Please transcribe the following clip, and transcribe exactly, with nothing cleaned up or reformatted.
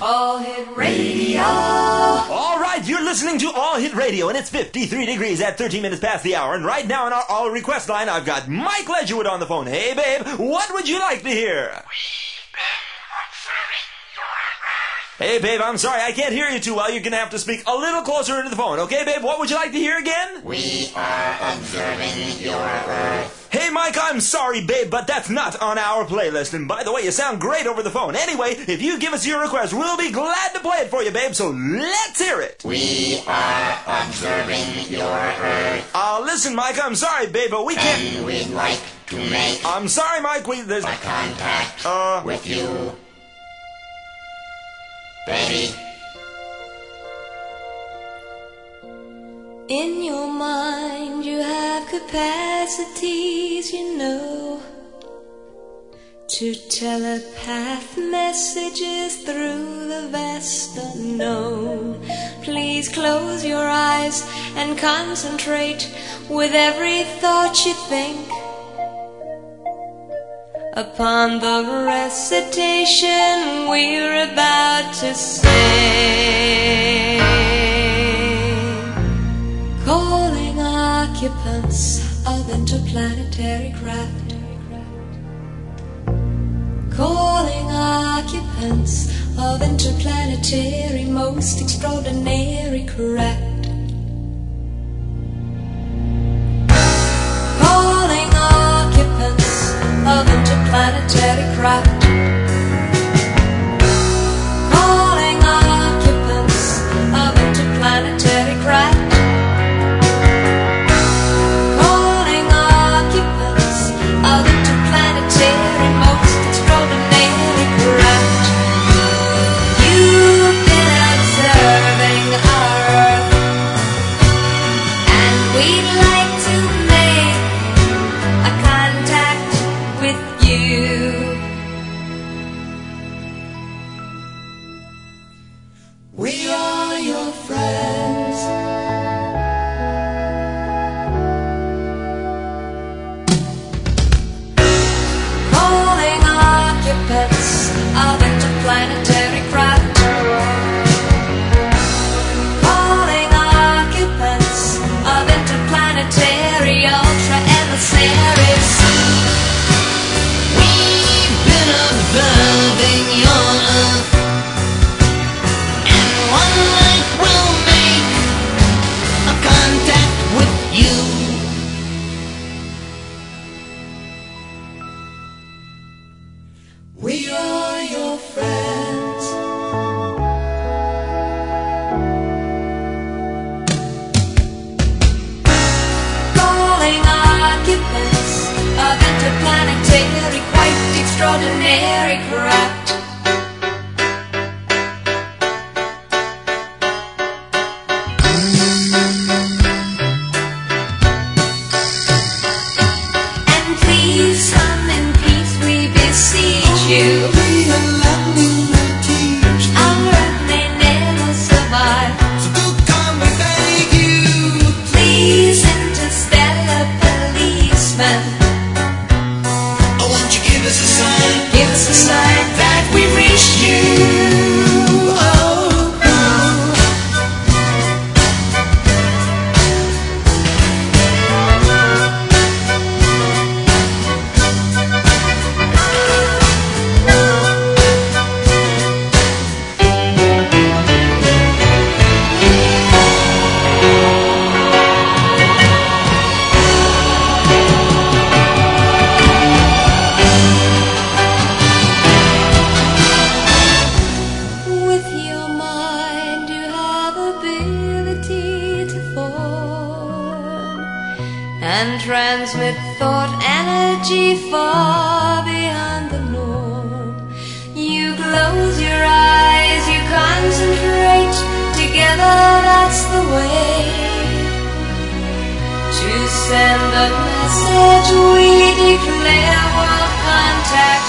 All Hit Radio. All right, you're listening to All Hit Radio, and it's fifty-three degrees at thirteen minutes past the hour. And right now on our All Request line, I've got Mike Ledgerwood on the phone. Hey, babe, what would you like to hear? Hey, babe, I'm sorry, I can't hear you too well. You're going to have to speak a little closer into the phone. Okay, babe, what would you like to hear again? We are observing your Earth. Hey, Mike, I'm sorry, babe, but that's not on our playlist. And by the way, you sound great over the phone. Anyway, if you give us your request, we'll be glad to play it for you, babe, so let's hear it. We are observing your Earth. Uh, listen, Mike, I'm sorry, babe, but we can't... And we'd like to make... I'm sorry, Mike, we... There's... a contact Uh... with you. Baby. In your mind you have capacities, you know, to telepath messages through the vast unknown. Please close your eyes and concentrate with every thought you think upon the recitation we're about to sing. Calling occupants of interplanetary craft. Calling occupants of interplanetary most extraordinary craft. Calling occupants of interplanetary craft. Calling occupants of interplanetary craft. Calling occupants of interplanetary most extraordinary craft. You've been observing our Earth, and we'd like to make a contact with you. We are your friends. Calling occupants of interplanetary craft. Calling occupants of interplanetary ultra emissaries. We've been observing your Earth, and one night we'll make a contact with you. We are your friends. Calling occupants of interplanetary, quite extraordinary craft. And please come in peace, we beseech you. Our Earth may never survive. Please, interstellar policeman, give us a sign that we reached you. With your mind you have ability to form and transmit thought energy far beyond the norm. You close your eyes, you concentrate, together that's the way to send a message we declare world contact